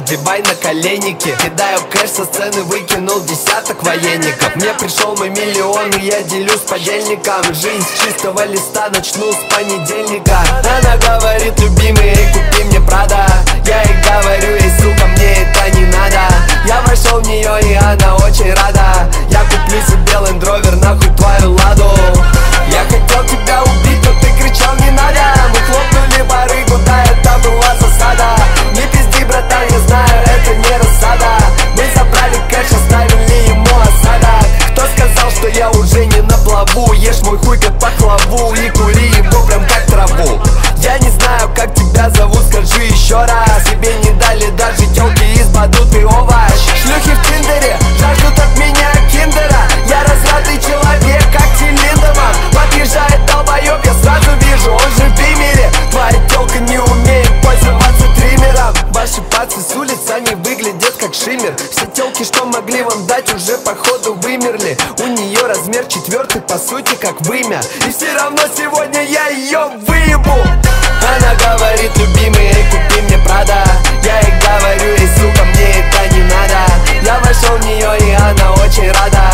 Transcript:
надевай на коленники. Кидаю кэш со сцены, выкинул десяток военников. Мне пришел мой миллион, и я делюсь подельником. Жизнь с чистого листа, начну с понедельника. Она говорит: любимый, эй, купи мне Прада. Я ей говорю: эй, сука, мне это не надо. Я вошел в нее, и она очень рада. Я куплю себе Land Rover, нахуй твою Ладу. Я хотел тебя убить, но ты кричал: не надо. Мы хлопнули барыгу, да, это была засада. Не пизди, братан, я знаю, это не рассада. Мы забрали кэш, оставили ему осадок. Кто сказал, что я уже не на плаву? Ешь мой хуй как пахлаву и кури его прям как траву. Я не знаю, как тебя зовут, скажи еще раз. Тебе не дали даже тёлки из Баду, ты овощ. Шлюхи в Тиндере жаждут от меня киндера. Я развратный человек, как Тилиндеман. Подъезжает долбоёб, я сразу вижу, он же в бимере. Твоя тёлка не умеет пользоваться триммером. Ваши пацы с улиц, они выглядят как шиммер. Все тёлки, что могли вам дать, уже походу вымерли. У нее размер 4, по сути, как вымя. И все равно сегодня я ее выебу. Она говорит: любимый, эй, купи мне Прада. Я ей говорю: эй, сука, мне это не надо. Я вошел в нее, и она очень рада.